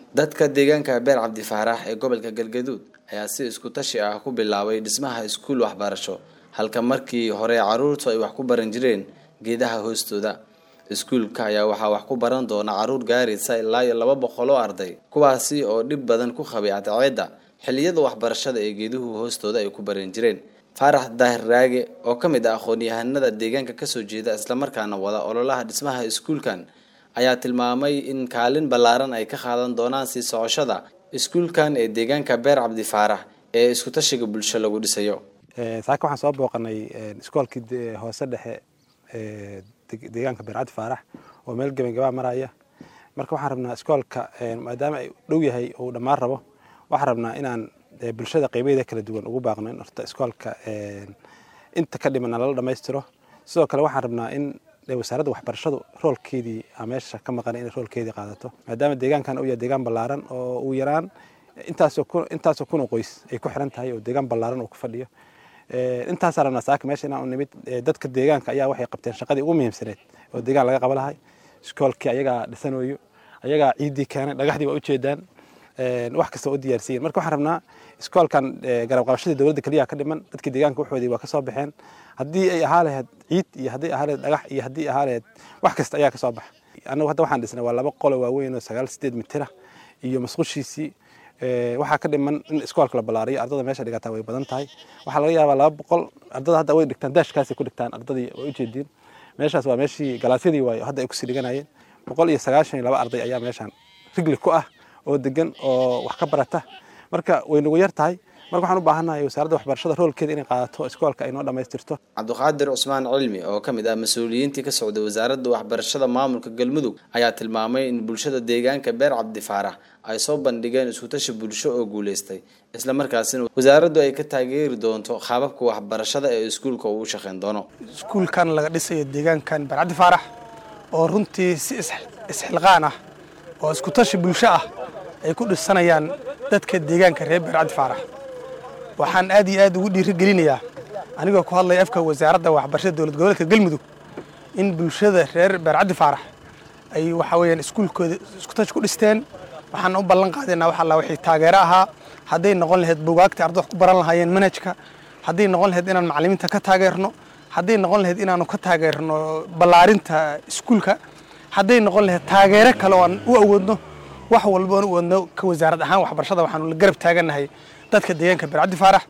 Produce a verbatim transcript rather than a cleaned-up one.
dadka deegaanka Beer Cabdi Faarax ee gobolka Galgaduud ayaa si isku tashi ah ku bilaabay dhismaha iskuul waxbarasho halka markii hore caruurtu ay wax ku baran jireen geedaha hoostooda. Iskuulka ayaa waxa wax ku baran doona caruur gaaraysa ilaa iyo laba boqol oo arday kuwaasi oo dib badan ku qabay cadceedda xilliyada waxbarashada ee geeduhu hoostooda ay ku baran jireen. Faarax Daahir Raage oo kamid ah aqoon-yahanada deegaanka ka soo jeeda isla markaana wada ololaha dhismaha iskuulkan ayaa tilmaamay in kaalin ballaaran ay ka qaadan doonaan si socoshada iskuulkan ee deegaanka Beer Cabdi Faarax ee isku tashiga bulshada lagu dhisayo. ee saaka waxaan soo booqanay iskoolkii hoose dhexe ee deegaanka Beer Cabdi Faarax oo meel gabagaba maraya. Marka waxaan rabnaa iskoolka maadaama ay dhow yahay oo dhamaan rabo waxaan rabnaa inaan bulshada qaybadeeda kala duwan ugu baaqnaan horta iskoolka inta ka dhiman la dhameystiro. Sidoo kale waxaan rabnaa in wasaaradda waxbarashadu roolkeedii ameesha ka maqan in roolkeedii qaadato maadaama deegaankan uu yahay deegaan ballaaran oo uu yaraan intaas oo intaas oo kun qoys ay ku xiran tahay oo deegaan ballaaran oo ku fadhiyo ee intaas aragna saaka meesha inaan u nimid dadka deegaanka ayaa waxay qabteen shaqadii ugu muhiimsaneed oo deegaan laga qaban lahay iskoolkii ayaga dhisanayo ayaga ciidii keenay dhagaxdii waa u jeedaan ee wax kasta oo diyaarsiin. Marka waxaan rabnaa iskoolkan garab qabashada dawladda kaliya ka dhiman dadka deegaanka waxoodii waa ka soo baxeen haddii ay ahaaleed ciid iyo haddii ahaaleed dhagax iyo haddii ahaaleed wax kasta ayaa ka soo bax. Anagu hadda waxaan dhisnay waa laba qol oo waaweyn oo sagaal sideed mitir iyo masquushiisii ee waxa ka dhiman in iskoolka la balaariyo ardada meesha dhigata way badan tahay. Waxa laga yaabaa laba boqol ardada hadda way dhigtaan daashkaasi ku dhigtaan ardadii way u jeedin meeshaas waa meeshii galaasyadii way hadda ay ku sii dhiganayeen boqol iyo sagaashan iyo laba arday ayaa meeshan rigli ku ah oo degan oo wax ka barata. Marka way nagu yar tahay marka waxaan u baahanahay wasaaradda waxbarashada roolkeeda inay qaadato iskoolka ay noo dhameystirto. Cabduqaadir Cusmaan Cilmi oo kamid ah mas'uuliyiinta ka socda wasaaradda waxbarashada maamulka Galmudug ayaa tilmaamay in bulshada deegaanka Beer Cabdi Faarax ay soo bandhigeen isku tashi bulsho oo guuleystay isla markaasina wasaaraddu ay ka taageeri doonto qaababka waxbarashada ee iskuulka uu shaqeyn doono. Iskuulkan laga dhisayo deegaankan Beer Cabdi Faarax oo runtii si isxilqaan ah oo isku tashi bulsho ah ay ku dhisanayaan dadka deegaanka reer Beer Cabdi Faarax. waxaan aad iyo aad ugu dhiirigelinayaa anigoo ku hadlay afka wasaaradda waxbarashada dawlad goboleedka Galmudug in bulshada reer Beer Cabdi Faarax ay waxa weeyaan iskuulkooda isku tashi ku dhisteen. waxaan u ballan qaadeynaa waxa la wixii taageero ahaa haday noqon lahayd buugaagta ardaydu ku baran lahaayeen manhajka haday noqon lahayd inaan macallimiinta ka taageerno haday noqon lahayd inaanu ka taageerno ballaarinta iskuulka haday noqon lahayd taageero kale oo aan u awoodno wax walba oo u wadno ka wasaaradda ahaan waxbarashada waxaanu la garab taaganahay dadka deegaanka Beer Cabdi Faarax.